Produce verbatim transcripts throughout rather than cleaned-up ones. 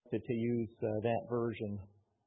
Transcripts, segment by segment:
to, to use uh, that version.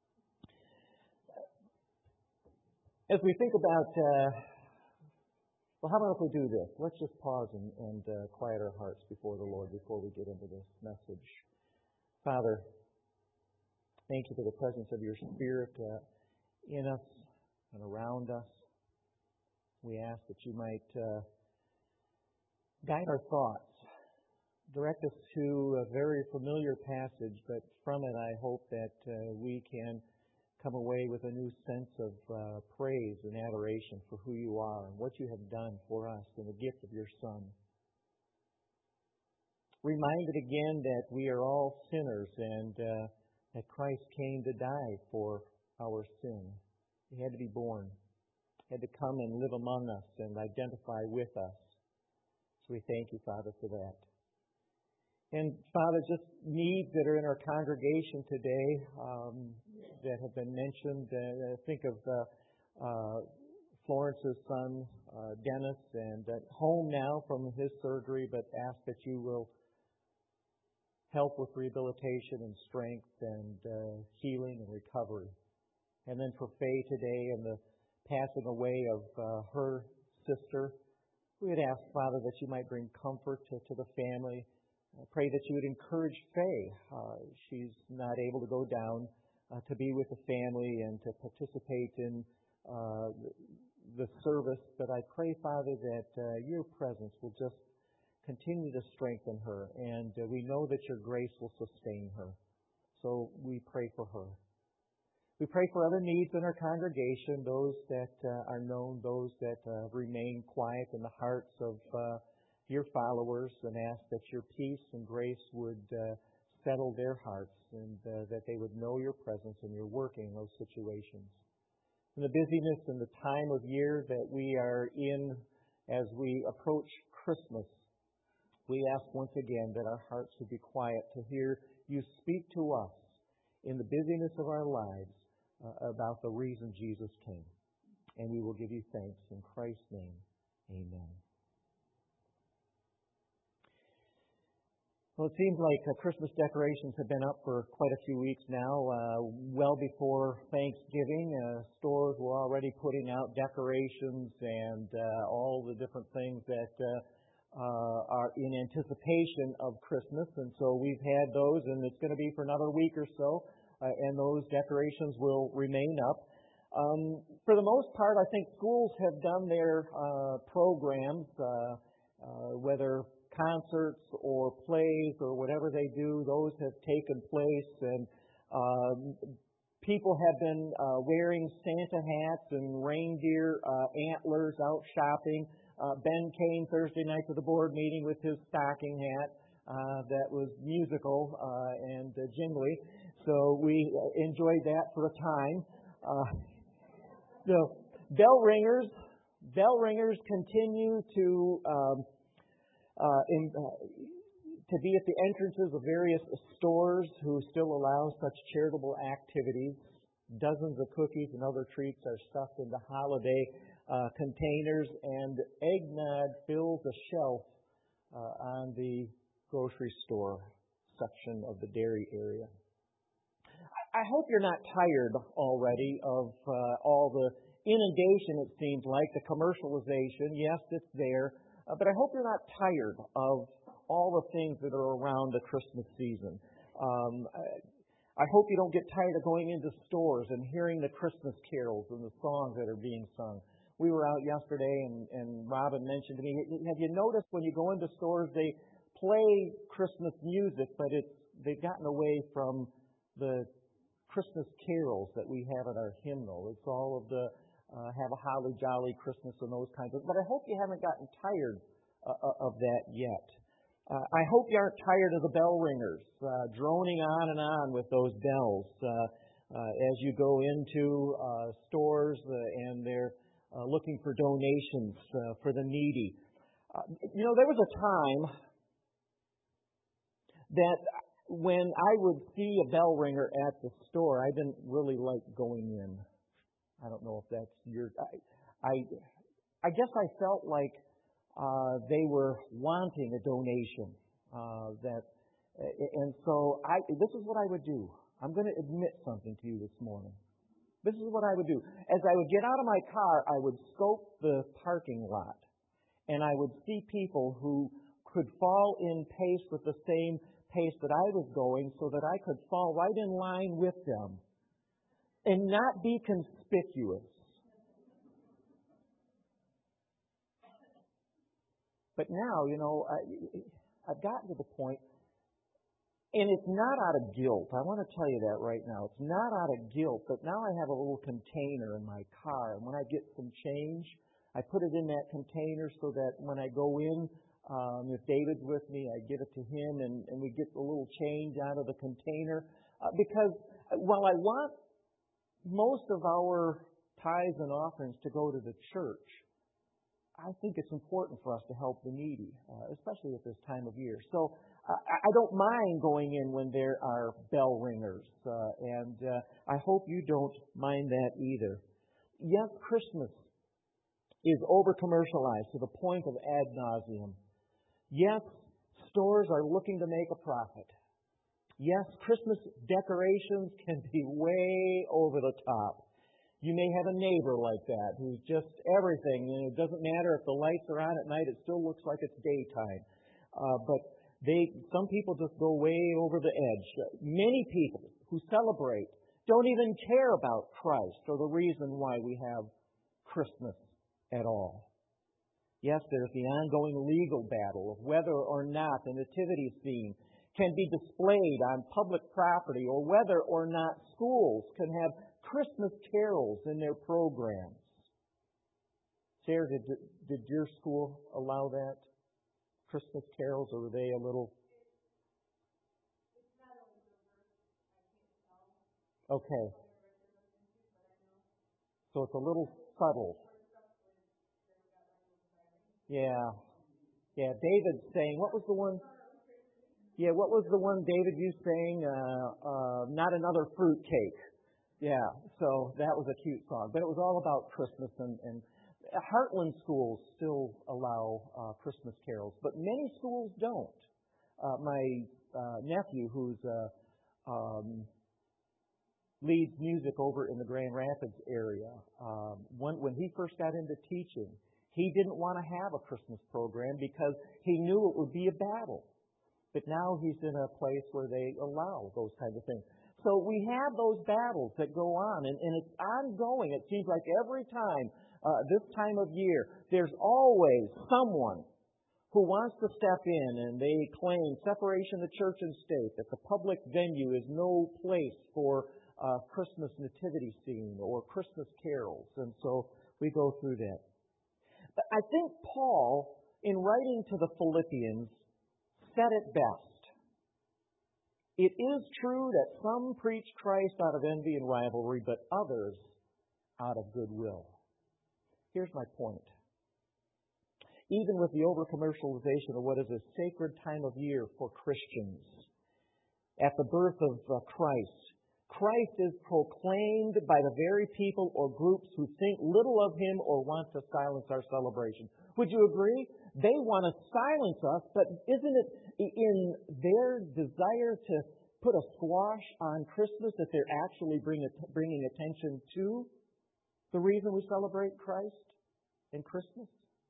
As we think about, uh, well, how about if we do this? Let's just pause and, and uh, quiet our hearts before the Lord before we get into this message. Father, thank you for the presence of your Spirit uh, in us and around us. We ask that you might uh, guide our thoughts, direct us to a very familiar passage, but from it I hope that uh, we can come away with a new sense of uh, praise and adoration for who you are and what you have done for us in the gift of your Son. Reminded again that we are all sinners and uh, that Christ came to die for our sin. He had to be born, had to come and live among us and identify with us. So we thank you, Father, for that. And, Father, just needs that are in our congregation today um, that have been mentioned. Uh, think of uh, uh, Florence's son, uh, Dennis, and at home now from his surgery, but ask that you will help with rehabilitation and strength and uh, healing and recovery. And then for Faye today and the passing away of uh, her sister, we would ask, Father, that you might bring comfort to, to the family. I pray that you would encourage Faye. Uh, she's not able to go down uh, to be with the family and to participate in uh, the service, but I pray, Father, that uh, your presence will just continue to strengthen her, and uh, we know that your grace will sustain her. So we pray for her. We pray for other needs in our congregation, those that uh, are known, those that uh, remain quiet in the hearts of uh, your followers, and ask that your peace and grace would uh, settle their hearts and uh, that they would know your presence and your working in those situations. In the busyness and the time of year that we are in as we approach Christmas, we ask once again that our hearts would be quiet to hear you speak to us in the busyness of our lives uh, about the reason Jesus came. And we will give you thanks in Christ's name. Amen. Well, it seems like uh, Christmas decorations have been up for quite a few weeks now. Uh, well before Thanksgiving, uh, stores were already putting out decorations and uh, all the different things that uh, uh, are in anticipation of Christmas. And so we've had those, and it's going to be for another week or so, uh, and those decorations will remain up. Um, for the most part, I think schools have done their uh, programs, uh, uh, whether concerts or plays or whatever they do, those have taken place, and um, people have been uh, wearing Santa hats and reindeer uh, antlers out shopping. Uh, Ben came Thursday night to the board meeting with his stocking hat uh, that was musical uh, and uh, jingly, so we enjoyed that for a time. Uh, so bell ringers, bell ringers continue to um, Uh, in, uh, to be at the entrances of various stores who still allow such charitable activities. Dozens of cookies and other treats are stuffed into holiday uh, containers, and eggnog fills a shelf uh, on the grocery store section of the dairy area. I hope you're not tired already of uh, all the inundation, it seems like, the commercialization. Yes, it's there. Uh, but I hope you're not tired of all the things that are around the Christmas season. Um, I, I hope you don't get tired of going into stores and hearing the Christmas carols and the songs that are being sung. We were out yesterday, and, and Robin mentioned to me, have you noticed when you go into stores, they play Christmas music, but it's they've gotten away from the Christmas carols that we have in our hymnal. It's all of the Uh, have a holly jolly Christmas and those kinds of. But I hope you haven't gotten tired uh, of that yet. Uh, I hope you aren't tired of the bell ringers uh, droning on and on with those bells uh, uh, as you go into uh, stores uh, and they're uh, looking for donations uh, for the needy. Uh, you know, there was a time that when I would see a bell ringer at the store, I didn't really like going in. I don't know if that's your. I, I, I guess I felt like uh, they were wanting a donation. Uh, that And so I, this is what I would do. I'm going to admit something to you this morning. This is what I would do. As I would get out of my car, I would scope the parking lot, and I would see people who could fall in pace with the same pace that I was going so that I could fall right in line with them and not be conspicuous. But now, you know, I, I've gotten to the point, and it's not out of guilt. I want to tell you that right now. It's not out of guilt, but now I have a little container in my car, and when I get some change, I put it in that container so that when I go in, um, if David's with me, I give it to him, and, and we get a little change out of the container. Uh, because while I want most of our tithes and offerings to go to the church, I think it's important for us to help the needy, uh, especially at this time of year. So uh, I don't mind going in when there are bell ringers, uh, and uh, I hope you don't mind that either. Yes, Christmas is over-commercialized to the point of ad nauseum. Yes, stores are looking to make a profit. Yes, Christmas decorations can be way over the top. You may have a neighbor like that who's just everything. You know, it doesn't matter if the lights are on at night; it still looks like it's daytime. Uh, but they, some people just go way over the edge. Many people who celebrate don't even care about Christ or the reason why we have Christmas at all. Yes, there's the ongoing legal battle of whether or not the nativity scene can be displayed on public property, or whether or not schools can have Christmas carols in their programs. Sarah, did, did your school allow that? Christmas carols, or were they a little... Okay. So it's a little subtle. Yeah. Yeah, David's saying, what was the one... Yeah, what was the one, David, you saying? Uh, uh, not another fruit cake. Yeah, so that was a cute song. But it was all about Christmas, and, and Heartland schools still allow uh, Christmas carols, but many schools don't. Uh, my uh, nephew, who's uh, um, leads music over in the Grand Rapids area, um, when, when he first got into teaching, he didn't want to have a Christmas program because he knew it would be a battle. But now he's in a place where they allow those kinds of things. So we have those battles that go on, and, and it's ongoing. It seems like every time, uh, this time of year, there's always someone who wants to step in, and they claim separation of church and state, that the public venue is no place for uh, Christmas nativity scene or Christmas carols. And so we go through that. But I think Paul, in writing to the Philippians, said it best. It is true that some preach Christ out of envy and rivalry, but others out of goodwill. Here's my point. Even with the over-commercialization of what is a sacred time of year for Christians, at the birth of uh, Christ, Christ is proclaimed by the very people or groups who think little of Him or want to silence our celebration. Would you agree? They want to silence us, but isn't it in their desire to put a squash on Christmas that they're actually bring, bringing attention to the reason we celebrate Christ in Christmas?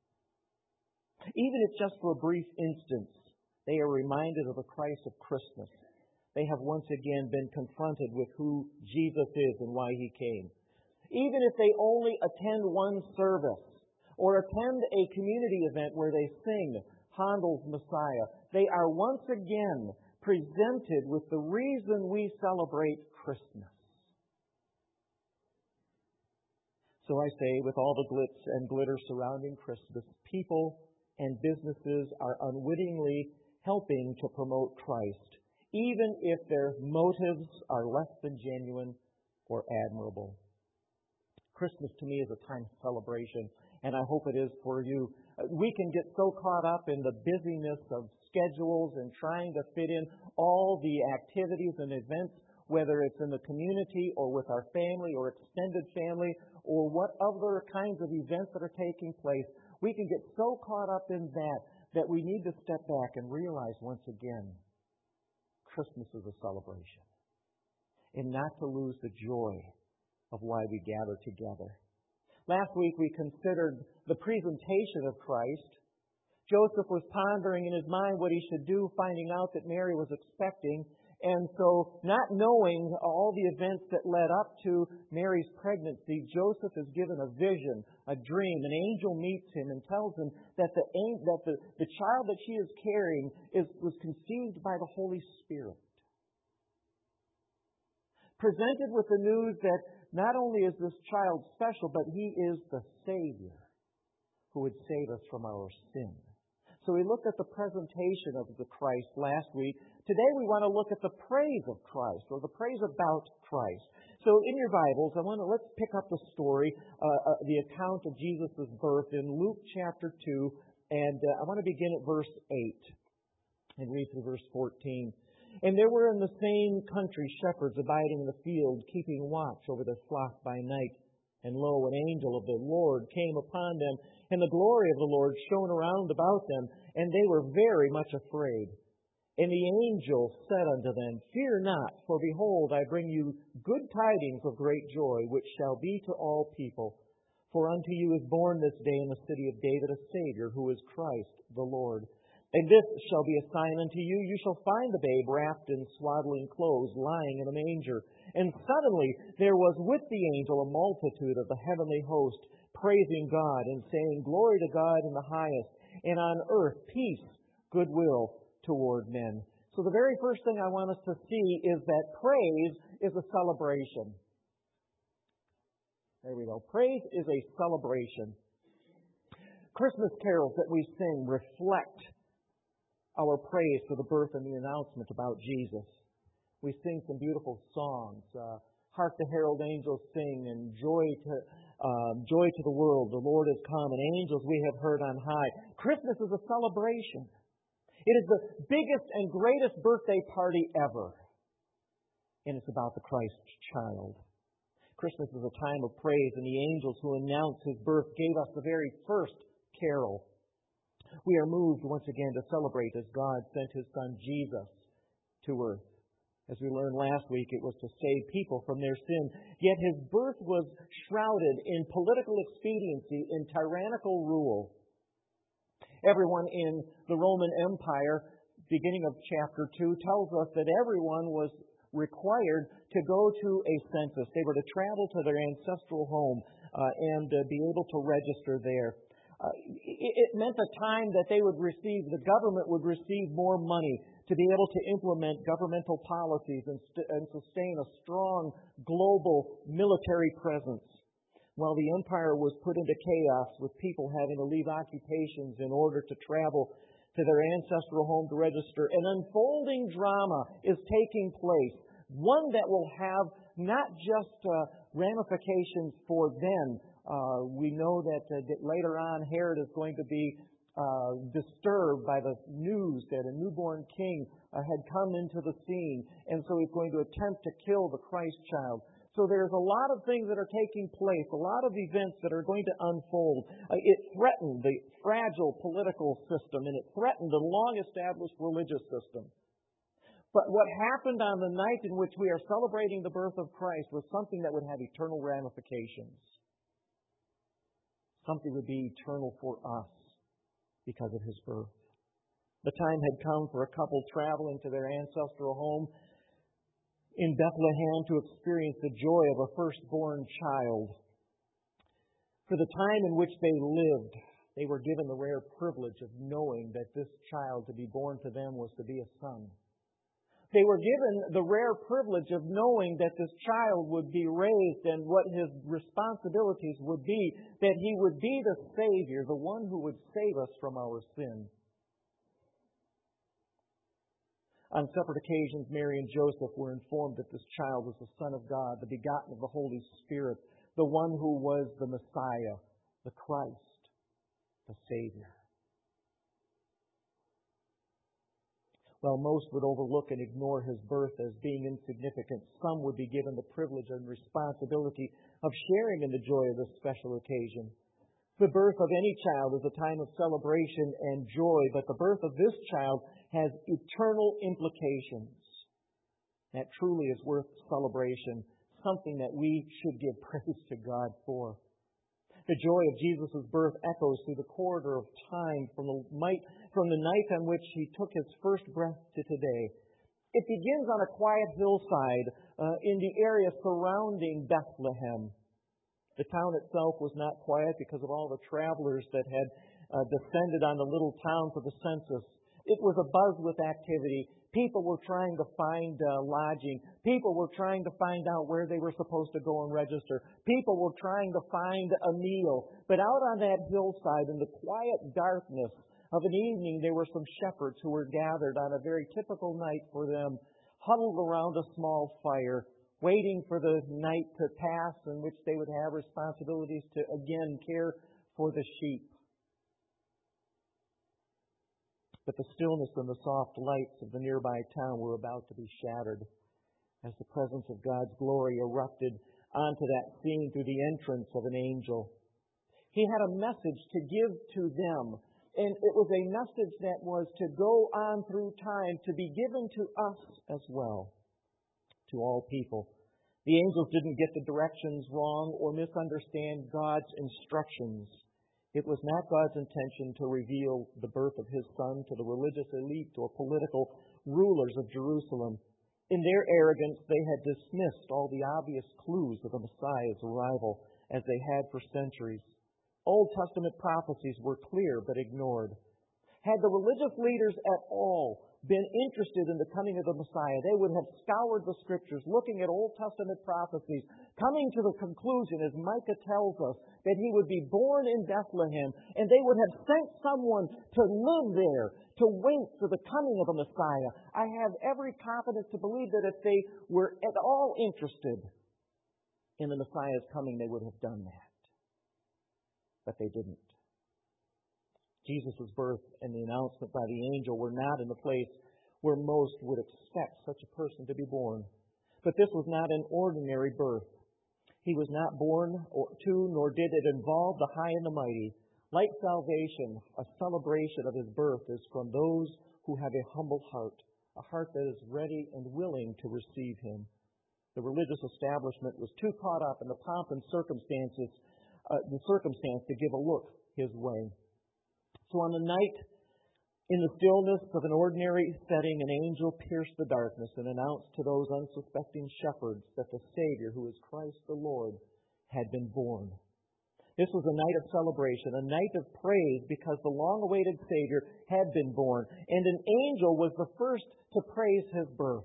Even if just for a brief instance, they are reminded of the Christ of Christmas. They have once again been confronted with who Jesus is and why He came. Even if they only attend one service or attend a community event where they sing Handel's Messiah, they are once again presented with the reason we celebrate Christmas. So I say, with all the glitz and glitter surrounding Christmas, people and businesses are unwittingly helping to promote Christ, even if their motives are less than genuine or admirable. Christmas to me is a time of celebration, and I hope it is for you. We can get so caught up in the busyness of schedules and trying to fit in all the activities and events, whether it's in the community or with our family or extended family or what other kinds of events that are taking place. We can get so caught up in that that we need to step back and realize once again Christmas is a celebration. And not to lose the joy of why we gather together. Last week we considered the presentation of Christ. Joseph was pondering in his mind what he should do, finding out that Mary was expecting. And so, not knowing all the events that led up to Mary's pregnancy, Joseph is given a vision, a dream. An angel meets him and tells him that the that the, the child that she is carrying is was conceived by the Holy Spirit. Presented with the news that not only is this child special, but he is the Savior who would save us from our sin. So we looked at the presentation of the Christ last week. Today we want to look at the praise of Christ, or the praise about Christ. So in your Bibles, I want to let's pick up the story, uh, uh, the account of Jesus' birth in Luke chapter two, and uh, I want to begin at verse eight and read through verse fourteen. And there were in the same country shepherds abiding in the field, keeping watch over their flock by night. And lo, an angel of the Lord came upon them, and the glory of the Lord shone around about them, and they were very much afraid. And the angel said unto them, Fear not, for behold, I bring you good tidings of great joy, which shall be to all people. For unto you is born this day in the city of David a Savior, who is Christ the Lord. And this shall be a sign unto you, you shall find the babe wrapped in swaddling clothes, lying in a manger. And suddenly there was with the angel a multitude of the heavenly host, praising God and saying, Glory to God in the highest, and on earth peace, goodwill toward men. So the very first thing I want us to see is that praise is a celebration. There we go. Praise is a celebration. Christmas carols that we sing reflect our praise for the birth and the announcement about Jesus. We sing some beautiful songs. Uh, Hark the herald angels sing, and joy to um, joy to the world. The Lord has come, and angels we have heard on high. Christmas is a celebration. It is the biggest and greatest birthday party ever. And it's about the Christ child. Christmas is a time of praise, and the angels who announced His birth gave us the very first carol. We are moved once again to celebrate as God sent His Son Jesus to earth. As we learned last week, it was to save people from their sin. Yet His birth was shrouded in political expediency, in tyrannical rule. Everyone in the Roman Empire, beginning of chapter two, tells us that everyone was required to go to a census. They were to travel to their ancestral home uh, and uh, be able to register there. Uh, it, it meant a time that they would receive, the government would receive more money to be able to implement governmental policies and, st- and sustain a strong global military presence. While the empire was put into chaos with people having to leave occupations in order to travel to their ancestral home to register, an unfolding drama is taking place, one that will have not just uh, ramifications for them. Uh, we know that, uh, that later on Herod is going to be uh, disturbed by the news that a newborn king uh, had come into the scene, and so he's going to attempt to kill the Christ child. So there's a lot of things that are taking place, a lot of events that are going to unfold. Uh, it threatened the fragile political system, and it threatened the long-established religious system. But what happened on the night in which we are celebrating the birth of Christ was something that would have eternal ramifications. Something would be eternal for us because of His birth. The time had come for a couple traveling to their ancestral home in Bethlehem to experience the joy of a firstborn child. For the time in which they lived, they were given the rare privilege of knowing that this child to be born to them was to be a son. They were given the rare privilege of knowing that this child would be raised and what his responsibilities would be, that he would be the Savior, the one who would save us from our sin. On separate occasions, Mary and Joseph were informed that this child was the Son of God, the begotten of the Holy Spirit, the one who was the Messiah, the Christ, the Savior. While most would overlook and ignore His birth as being insignificant, some would be given the privilege and responsibility of sharing in the joy of this special occasion. The birth of any child is a time of celebration and joy, but the birth of this child has eternal implications. That truly is worth celebration, something that we should give praise to God for. The joy of Jesus' birth echoes through the corridor of time from the, might, from the night on which he took his first breath to today. It begins on a quiet hillside uh, in the area surrounding Bethlehem. The town itself was not quiet because of all the travelers that had uh, descended on the little town for the census. It was abuzz with activity. People were trying to find uh, lodging. People were trying to find out where they were supposed to go and register. People were trying to find a meal. But out on that hillside, in the quiet darkness of an evening, there were some shepherds who were gathered on a very typical night for them, huddled around a small fire, waiting for the night to pass in which they would have responsibilities to again care for the sheep. But the stillness and the soft lights of the nearby town were about to be shattered as the presence of God's glory erupted onto that scene through the entrance of an angel. He had a message to give to them, and it was a message that was to go on through time, to be given to us as well, to all people. The angels didn't get the directions wrong or misunderstand God's instructions. It was not God's intention to reveal the birth of His Son to the religious elite or political rulers of Jerusalem. In their arrogance, they had dismissed all the obvious clues of the Messiah's arrival, as they had for centuries. Old Testament prophecies were clear but ignored. Had the religious leaders at all been interested in the coming of the Messiah, they would have scoured the Scriptures, looking at Old Testament prophecies, coming to the conclusion, as Micah tells us, that He would be born in Bethlehem, and they would have sent someone to live there, to wait for the coming of the Messiah. I have every confidence to believe that if they were at all interested in the Messiah's coming, they would have done that. But they didn't. Jesus' birth and the announcement by the angel were not in the place where most would expect such a person to be born. But this was not an ordinary birth. He was not born to, nor did it involve the high and the mighty. Like salvation, a celebration of His birth is from those who have a humble heart, a heart that is ready and willing to receive Him. The religious establishment was too caught up in the pomp and circumstances, uh, the circumstance to give a look His way. So on the night, in the stillness of an ordinary setting, an angel pierced the darkness and announced to those unsuspecting shepherds that the Savior, who is Christ the Lord, had been born. This was a night of celebration, a night of praise, because the long-awaited Savior had been born, and an angel was the first to praise His birth.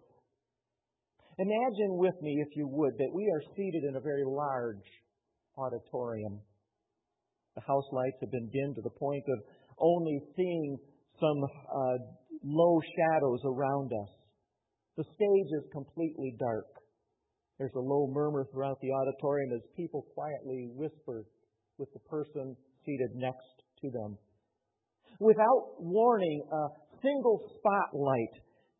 Imagine with me, if you would, that we are seated in a very large auditorium. The house lights have been dimmed to the point of only seeing some uh, low shadows around us. The stage is completely dark. There's a low murmur throughout the auditorium as people quietly whisper with the person seated next to them. Without warning, a single spotlight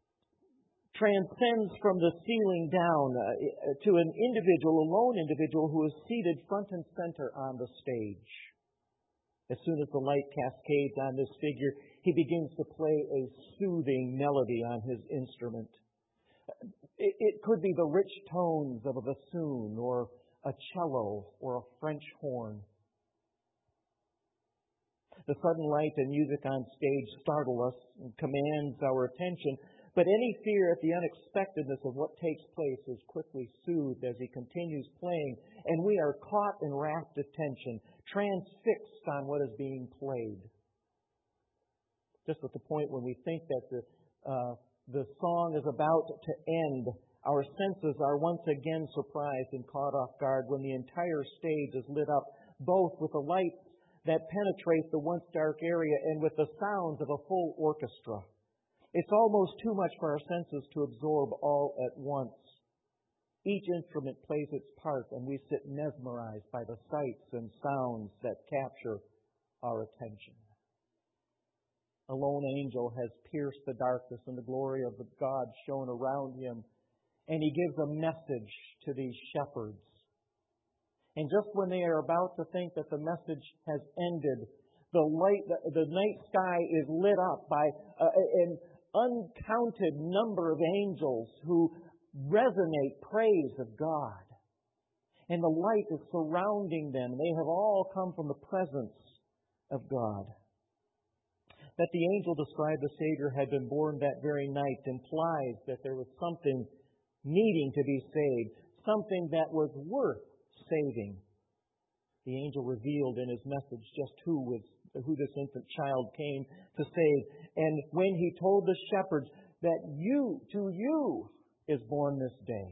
transcends from the ceiling down uh, to an individual, a lone individual who is seated front and center on the stage. As soon as the light cascades on this figure, he begins to play a soothing melody on his instrument. It, it could be the rich tones of a bassoon or a cello or a French horn. The sudden light and music on stage startle us and commands our attention, but any fear at the unexpectedness of what takes place is quickly soothed as he continues playing, and we are caught in rapt attention, transfixed on what is being played. Just at the point when we think that the, uh, the song is about to end, our senses are once again surprised and caught off guard when the entire stage is lit up, both with the lights that penetrate the once dark area and with the sounds of a full orchestra. It's almost too much for our senses to absorb all at once. Each instrument plays its part, and we sit mesmerized by the sights and sounds that capture our attention. A lone angel has pierced the darkness, and the glory of the God shone around him, and he gives a message to these shepherds. And just when they are about to think that the message has ended, the light, the, the night sky is lit up by uh, an uncounted number of angels who resonate praise of God. And the light is surrounding them. They have all come from the presence of God. That the angel described the Savior had been born that very night implies that there was something needing to be saved, something that was worth saving. The angel revealed in his message just who was who this infant child came to save. And when he told the shepherds that you, to you, is born this day.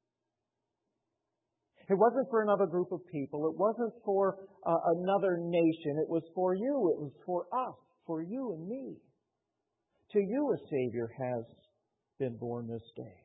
It wasn't for another group of people. It wasn't for uh, another nation. It was for you. It was for us, for you and me. To you a Savior has been born this day.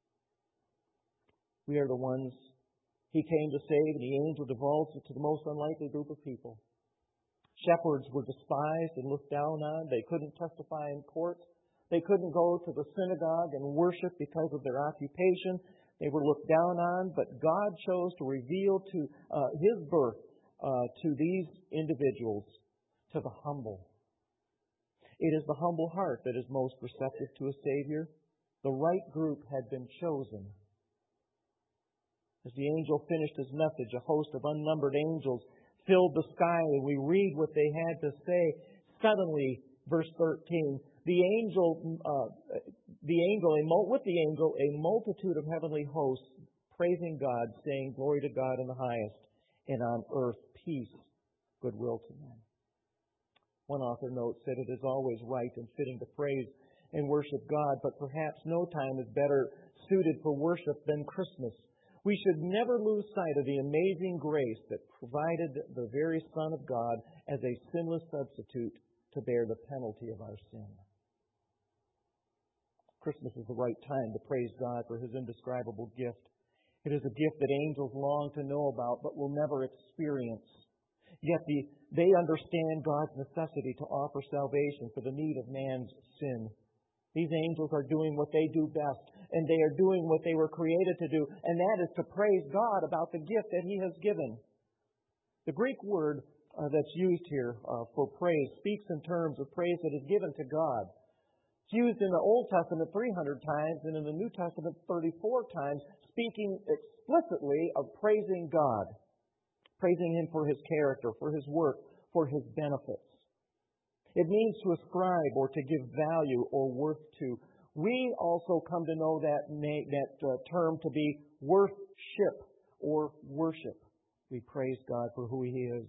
We are the ones He came to save, and the angel divulged it to the most unlikely group of people. Shepherds were despised and looked down on. They couldn't testify in court. They couldn't go to the synagogue and worship because of their occupation. They were looked down on, but God chose to reveal to uh, His birth uh, to these individuals, to the humble. It is the humble heart that is most receptive to a Savior. The right group had been chosen. As the angel finished his message, a host of unnumbered angels filled the sky, and we read what they had to say. Suddenly, verse thirteen, the angel, uh, the angel, a mul- with the angel, a multitude of heavenly hosts praising God, saying, "Glory to God in the highest, and on earth peace, goodwill to men." One author notes that it is always right and fitting to praise and worship God, but perhaps no time is better suited for worship than Christmas. We should never lose sight of the amazing grace that provided the very Son of God as a sinless substitute to bear the penalty of our sin. Christmas is the right time to praise God for His indescribable gift. It is a gift that angels long to know about but will never experience. Yet the, they understand God's necessity to offer salvation for the need of man's sin. These angels are doing what they do best, and they are doing what they were created to do, and that is to praise God about the gift that He has given. The Greek word uh, that's used here uh, for praise speaks in terms of praise that is given to God. It's used in the Old Testament three hundred times, and in the New Testament thirty-four times, speaking explicitly of praising God, praising Him for His character, for His work, for His benefits. It means to ascribe or to give value or worth to. We also come to know that na- that uh, term to be worship or worship. We praise God for who He is.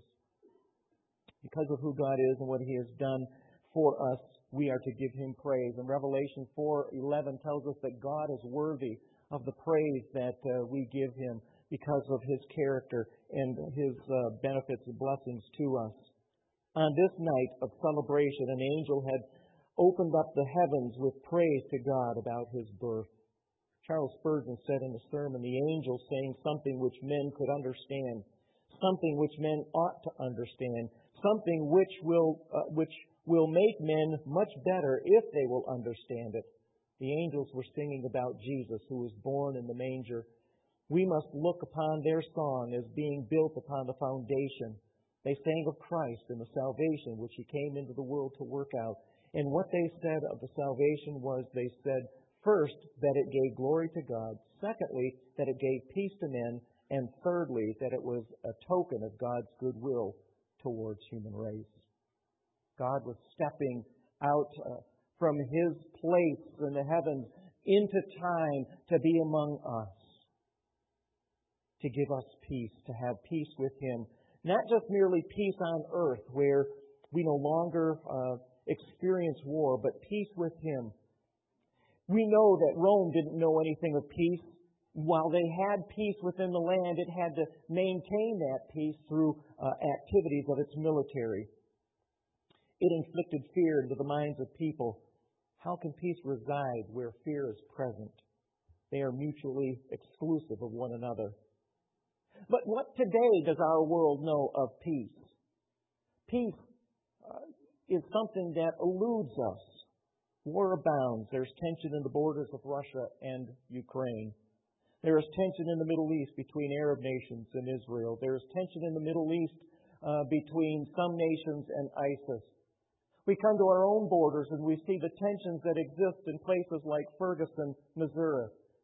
Because of who God is and what He has done for us, we are to give Him praise. And Revelation four eleven tells us that God is worthy of the praise that uh, we give Him because of His character and His uh, benefits and blessings to us. On this night of celebration, an angel had opened up the heavens with praise to God about His birth. Charles Spurgeon said in a sermon, "The angel saying something which men could understand, something which men ought to understand, something which will uh, which will make men much better if they will understand it." The angels were singing about Jesus, who was born in the manger. We must look upon their song as being built upon the foundation. They sang of Christ and the salvation which He came into the world to work out. And what they said of the salvation was, they said, first, that it gave glory to God. Secondly, that it gave peace to men. And thirdly, that it was a token of God's goodwill towards human race. God was stepping out uh, from His place in the heavens into time to be among us, to give us peace, to have peace with Him. Not just merely peace on earth where we no longer uh, experience war, but peace with Him. We know that Rome didn't know anything of peace. While they had peace within the land, it had to maintain that peace through uh, activities of its military. It inflicted fear into the minds of people. How can peace reside where fear is present? They are mutually exclusive of one another. But what today does our world know of peace? Peace uh, is something that eludes us. War abounds. There's tension in the borders of Russia and Ukraine. There is tension in the Middle East between Arab nations and Israel. There is tension in the Middle East uh, between some nations and ISIS. We come to our own borders and we see the tensions that exist in places like Ferguson, Missouri.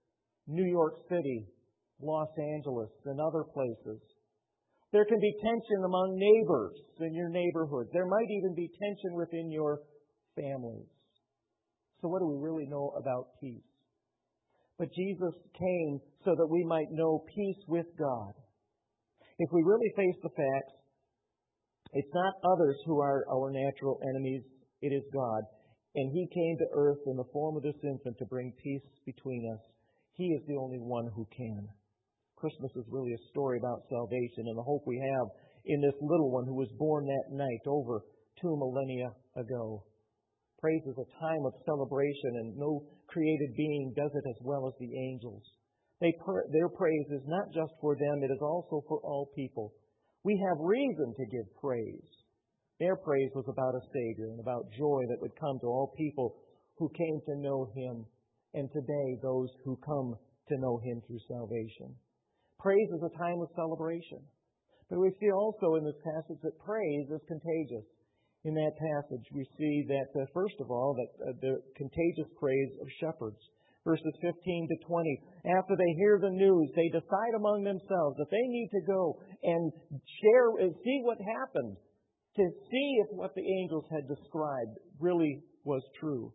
New York City, Los Angeles, and other places. There can be tension among neighbors in your neighborhood. There might even be tension within your families. So what do we really know about peace? But Jesus came so that we might know peace with God. If we really face the facts, it's not others who are our natural enemies, it is God. And He came to earth in the form of this infant to bring peace between us. He is the only one who can. Christmas is really a story about salvation and the hope we have in this little one who was born that night over two millennia ago. Praise is a time of celebration, and no created being does it as well as the angels. They pr- their praise is not just for them, it is also for all people. We have reason to give praise. Their praise was about a Savior and about joy that would come to all people who came to know Him, and today those who come to know Him through salvation. Praise is a time of celebration. But we see also in this passage that praise is contagious. In that passage, we see that, uh, first of all, that uh, the contagious praise of shepherds. Verses fifteen to twenty, after they hear the news, they decide among themselves that they need to go and share and see what happened, to see if what the angels had described really was true.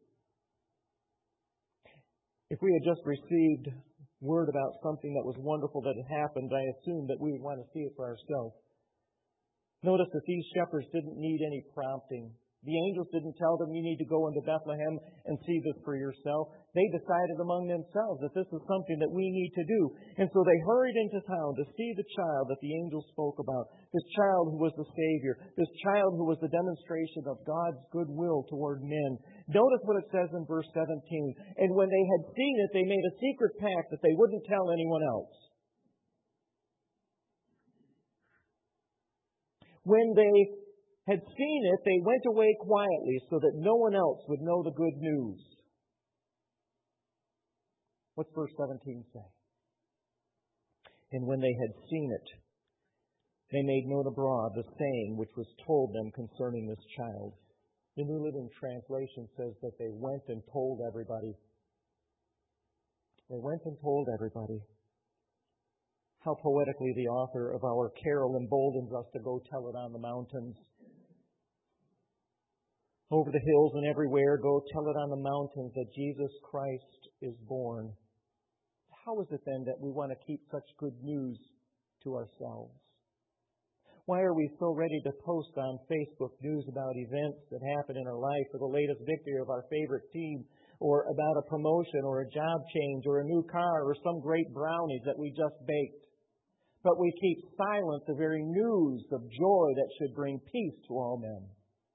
If we had just received word about something that was wonderful that had happened, I assume that we would want to see it for ourselves. Notice that these shepherds didn't need any prompting. The angels didn't tell them, you need to go into Bethlehem and see this for yourself. They decided among themselves that this is something that we need to do. And so they hurried into town to see the child that the angels spoke about. This child who was the Savior. This child who was the demonstration of God's goodwill toward men. Notice what it says in verse seventeen. And when they had seen it, they made a secret pact that they wouldn't tell anyone else. When they had seen it, they went away quietly so that no one else would know the good news. What's verse seventeen say? And when they had seen it, they made known abroad the saying which was told them concerning this child. The New Living Translation says that they went and told everybody. They went and told everybody. How poetically the author of our carol emboldens us to go tell it on the mountains. Over the hills and everywhere, go tell it on the mountains that Jesus Christ is born. How is it then that we want to keep such good news to ourselves? Why are we so ready to post on Facebook news about events that happen in our life, or the latest victory of our favorite team, or about a promotion or a job change or a new car or some great brownies that we just baked? But we keep silent the very news of joy that should bring peace to all men.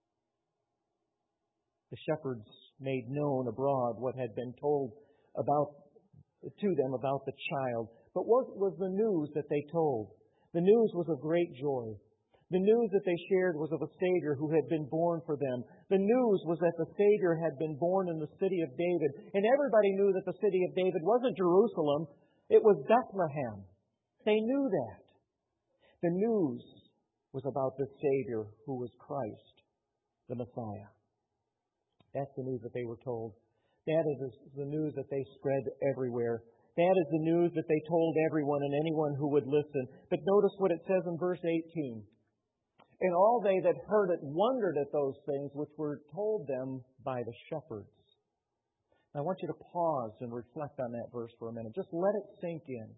The shepherds made known abroad what had been told about to them about the child. But what was the news that they told? The news was of great joy. The news that they shared was of a Savior who had been born for them. The news was that the Savior had been born in the city of David. And everybody knew that the city of David wasn't Jerusalem. It was Bethlehem. They knew that. The news was about the Savior who was Christ, the Messiah. That's the news that they were told. That is the news that they spread everywhere. That is the news that they told everyone and anyone who would listen. But notice what it says in verse eighteen. And all they that heard it wondered at those things which were told them by the shepherds. Now, I want you to pause and reflect on that verse for a minute. Just let it sink in.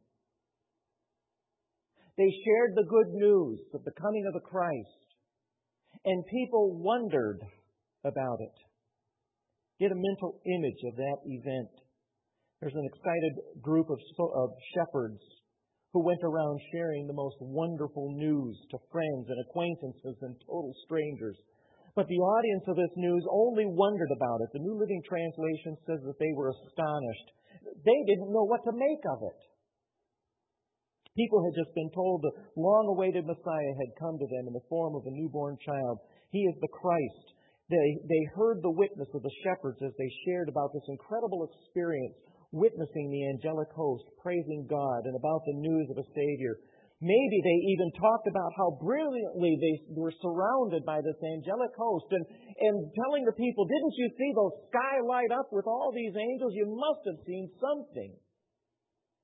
They shared the good news of the coming of the Christ, and people wondered about it. Get a mental image of that event. There's an excited group of, of shepherds who went around sharing the most wonderful news to friends and acquaintances and total strangers. But the audience of this news only wondered about it. The New Living Translation says that they were astonished. They didn't know what to make of it. People had just been told the long-awaited Messiah had come to them in the form of a newborn child. He is the Christ. They, they heard the witness of the shepherds as they shared about this incredible experience, witnessing the angelic host, praising God, and about the news of a Savior. Maybe they even talked about how brilliantly they were surrounded by this angelic host and, and telling the people, didn't you see those sky light up with all these angels? You must have seen something.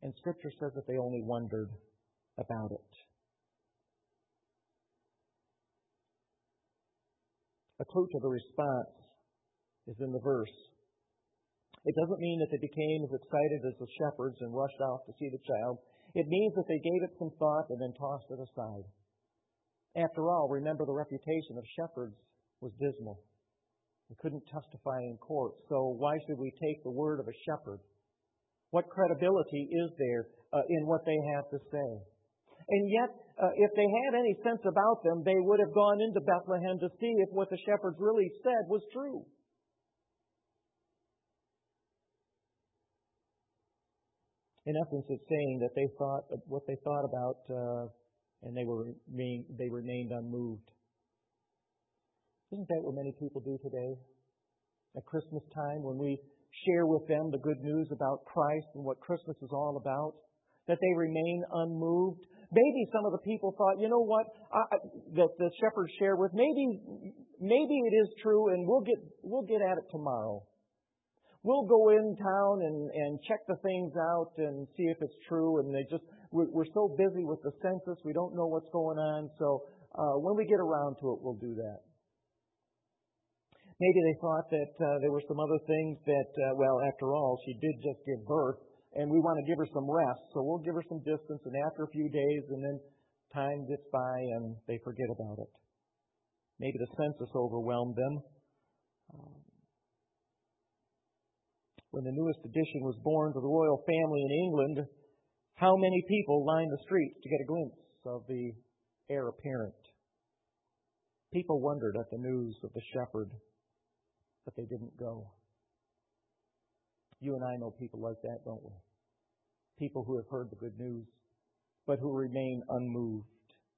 And Scripture says that they only wondered about it. A clue to the response is in the verse. It doesn't mean that they became as excited as the shepherds and rushed off to see the child. It means that they gave it some thought and then tossed it aside. After all, remember, the reputation of shepherds was dismal. They couldn't testify in court, so why should we take the word of a shepherd? What credibility is there uh, in what they have to say? And yet, uh, if they had any sense about them, they would have gone into Bethlehem to see if what the shepherds really said was true. In essence, it's saying that they thought what they thought about, uh, and they were they remained unmoved. Isn't that what many people do today? At Christmas time, when we share with them the good news about Christ and what Christmas is all about, that they remain unmoved. Maybe some of the people thought, you know what, I, that the shepherds share with, maybe maybe it is true, and we'll get we'll get at it tomorrow. We'll go in town and, and check the things out and see if it's true. And they just we're, we're so busy with the census, we don't know what's going on. So uh, when we get around to it, we'll do that. Maybe they thought that uh, there were some other things that, uh, well, after all, she did just give birth, and we want to give her some rest. So we'll give her some distance, and after a few days, and then time gets by, and they forget about it. Maybe the census overwhelmed them. Um, When the newest addition was born to the royal family in England, how many people lined the streets to get a glimpse of the heir apparent? People wondered at the news of the shepherd, but they didn't go. You and I know people like that, don't we? People who have heard the good news, but who remain unmoved.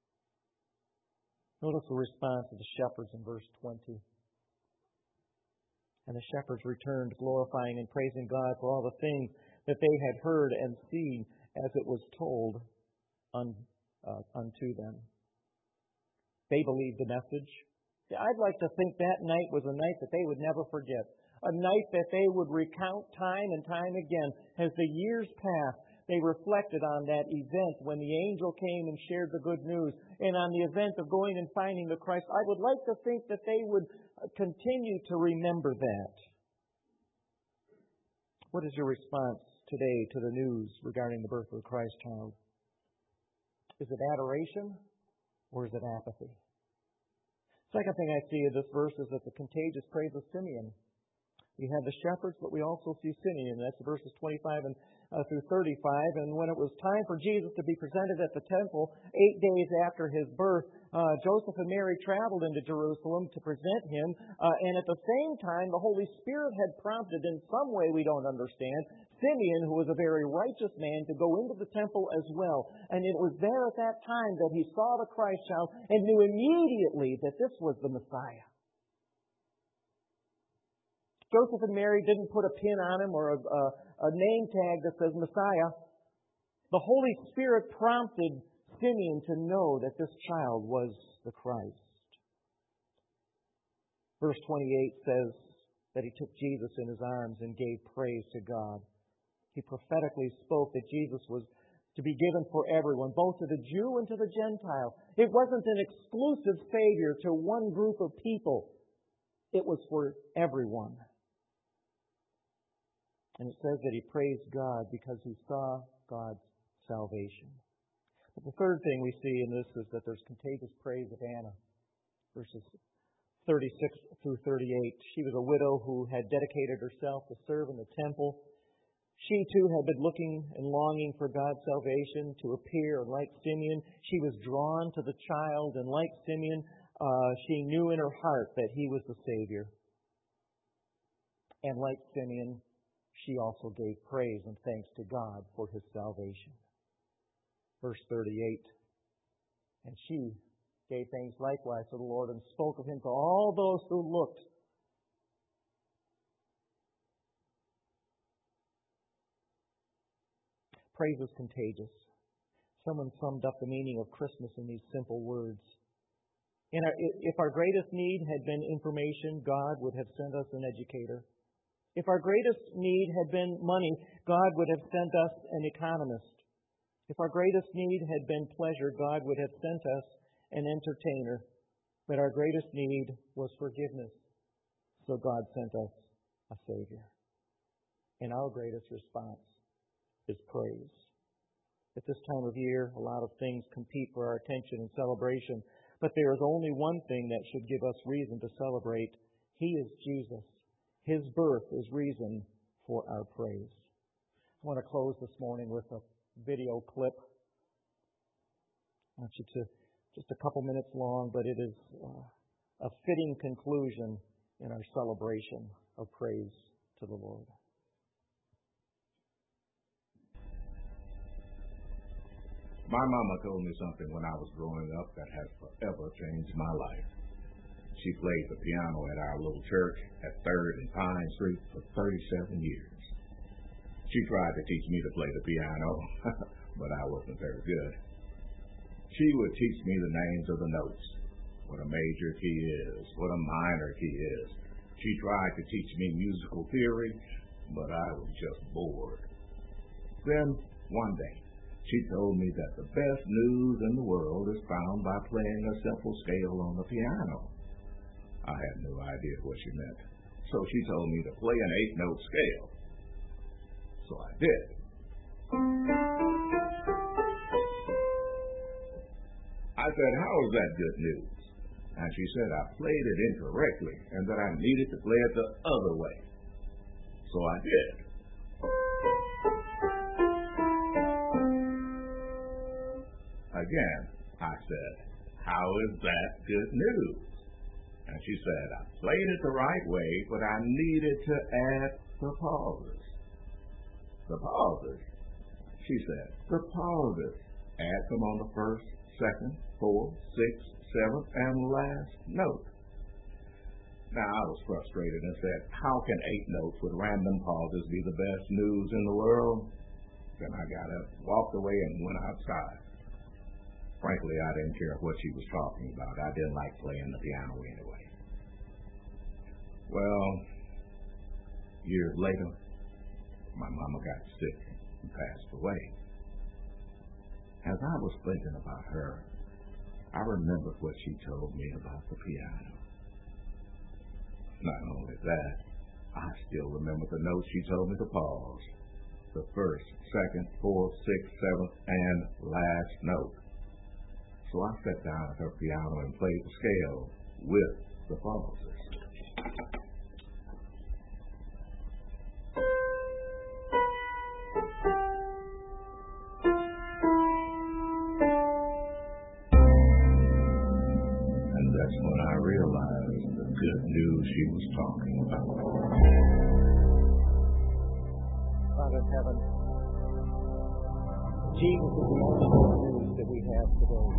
Notice the response of the shepherds in verse twenty. And the shepherds returned, glorifying and praising God for all the things that they had heard and seen as it was told un, uh, unto them. They believed the message. I'd like to think that night was a night that they would never forget. A night that they would recount time and time again. As the years passed, they reflected on that event when the angel came and shared the good news, and on the event of going and finding the Christ. I would like to think that they would continue to remember that. What is your response today to the news regarding the birth of the Christ child? Is it adoration or is it apathy? Second thing I see in this verse is that the contagious praise of Simeon. We have the shepherds, but we also see Simeon. That's verses twenty-five and uh, through thirty-five. And when it was time for Jesus to be presented at the temple, eight days after his birth, uh, Joseph and Mary traveled into Jerusalem to present him. Uh, and at the same time, the Holy Spirit had prompted, in some way we don't understand, Simeon, who was a very righteous man, to go into the temple as well. And it was there at that time that he saw the Christ child and knew immediately that this was the Messiah. Joseph and Mary didn't put a pin on him or a, a, a name tag that says Messiah. The Holy Spirit prompted Simeon to know that this child was the Christ. Verse twenty-eight says that he took Jesus in his arms and gave praise to God. He prophetically spoke that Jesus was to be given for everyone, both to the Jew and to the Gentile. It wasn't an exclusive Savior to one group of people. It was for everyone. And it says that he praised God because he saw God's salvation. But the third thing we see in this is that there's contagious praise of Anna. Verses thirty-six through thirty-eight. She was a widow who had dedicated herself to serve in the temple. She too had been looking and longing for God's salvation to appear. And like Simeon, she was drawn to the child. And like Simeon, uh, she knew in her heart that he was the Savior. And like Simeon, she also gave praise and thanks to God for his salvation. Verse thirty-eight. And she gave thanks likewise to the Lord and spoke of him to all those who looked. Praise is contagious. Someone summed up the meaning of Christmas in these simple words. And if our greatest need had been information, God would have sent us an educator. If our greatest need had been money, God would have sent us an economist. If our greatest need had been pleasure, God would have sent us an entertainer. But our greatest need was forgiveness. So God sent us a Savior. And our greatest response is praise. At this time of year, a lot of things compete for our attention and celebration. But there is only one thing that should give us reason to celebrate. He is Jesus. His birth is reason for our praise. I want to close this morning with a video clip. I want you to, just a couple minutes long, but it is uh, a fitting conclusion in our celebration of praise to the Lord. My mama told me something when I was growing up that has forever changed my life. She played the piano at our little church at third and Pine Street for thirty-seven years. She tried to teach me to play the piano, but I wasn't very good. She would teach me the names of the notes, what a major key is, what a minor key is. She tried to teach me musical theory, but I was just bored. Then, one day, she told me that the best news in the world is found by playing a simple scale on the piano. I had no idea what she meant, so she told me to play an eight-note scale. So I did. I said, "How is that good news?" And she said I played it incorrectly and that I needed to play it the other way. So I did. Again, I said, "How is that good news?" And she said, "I played it the right way, but I needed to add the pauses." The pauses? She said, "The pauses. Add them on the first, second, fourth, sixth, seventh, and last note." Now, I was frustrated and said, "How can eight notes with random pauses be the best news in the world?" Then I got up, walked away, and went outside. Frankly, I didn't care what she was talking about. I didn't like playing the piano anyway. Well, years later, my mama got sick and passed away. As I was thinking about her, I remembered what she told me about the piano. Not only that, I still remember the notes she told me to pause. The first, second, fourth, sixth, seventh, and last note. So I sat down at her piano and played the scale with the pauses. And that's when I realized the good news she was talking about. Father in heaven, Jesus is the only good news that we have today.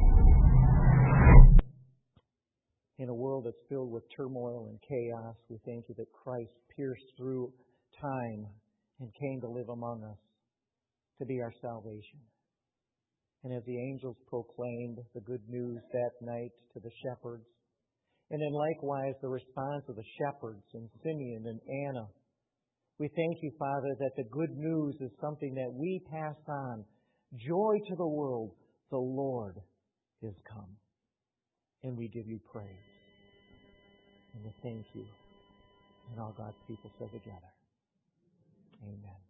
In a world that's filled with turmoil and chaos, we thank you that Christ pierced through time and came to live among us to be our salvation. And as the angels proclaimed the good news that night to the shepherds, and then likewise the response of the shepherds and Simeon and Anna, we thank you, Father, that the good news is something that we pass on. Joy to the world, the Lord is come. And we give you praise. And we thank you. And all God's people said together, amen.